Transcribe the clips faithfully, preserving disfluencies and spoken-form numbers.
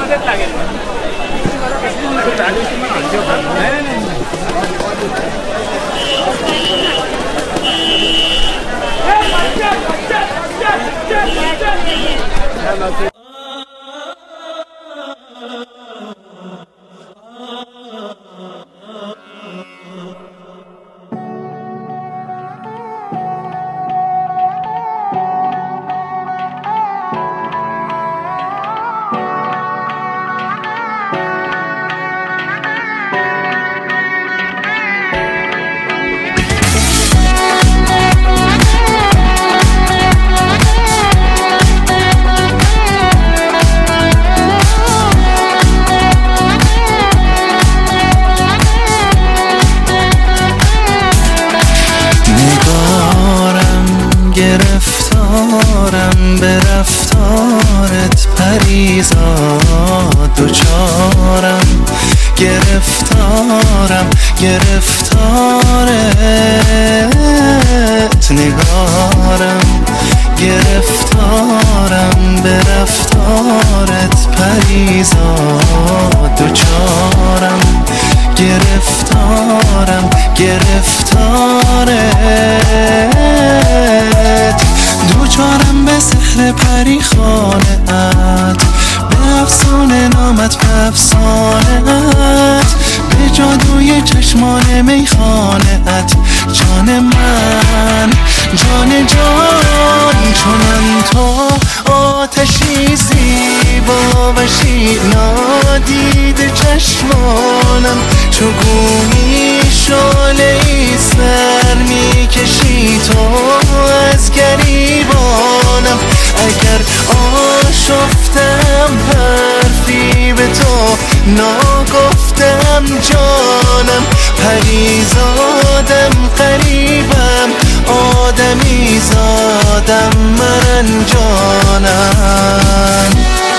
گرفتارم به رفتارت پریزاد دوچارم گرفتارم گرفتارت نگارم گرفتارم به رفتارت پریزاد دوچارم گرفتارم گرفتارت دوچارم به سحر پری خانه‌ات به افسانه نامت به افسانه‌ات به جادوی چشمان میخانه‌ات جان من جان جان چونم تو آتشی زیبا و نادیده چشمانم چو گویی شعله‌ای سر میکشی تو از گریبانم اگر آشفتم حرفی به تو ناگفتم جانم پریزادم قریبم آدمی زادم من جانم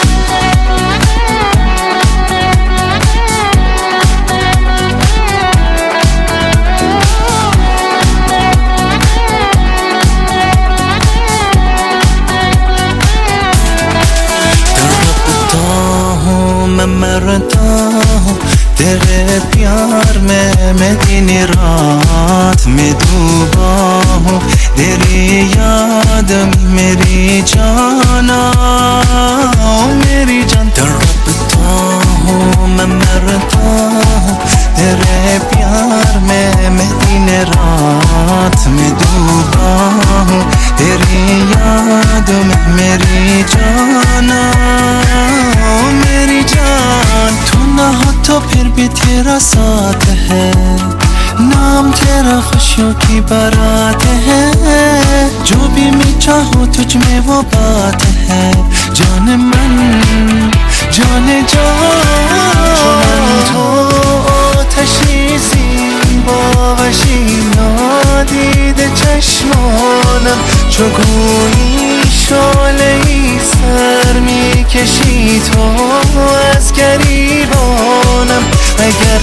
मैं मरता हूँ तेरे प्यार में मैं दिन रात में डूबा हूँ तेरी याद में मेरी जाना मेरी जान तड़पता हूँ मैं मरता हूँ तेरे प्यार में मैं दिन रात में डूबा हूँ तेरी याद में मेरी जाना मेरी जान तू ना हो तो फिर भी तेरा साथ है नाम तेरा खुशियों की बारात है जो भी मैं चाहूँ तुझ में वो बात है जान मन जान जान तो آتشی زیبا و نادیده چشمانم چو گویی شعله‌ای سر میکشی تو از گریبانم اگر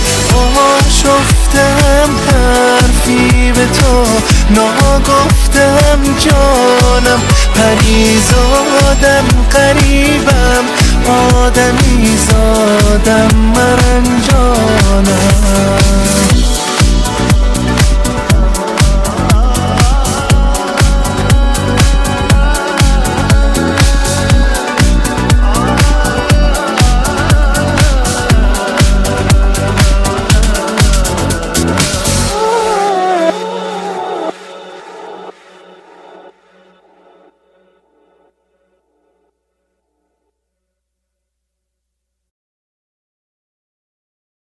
آشفتم حرفی به تو ناگفتم جانم پریزادم قریبم آدمی زادم من جانم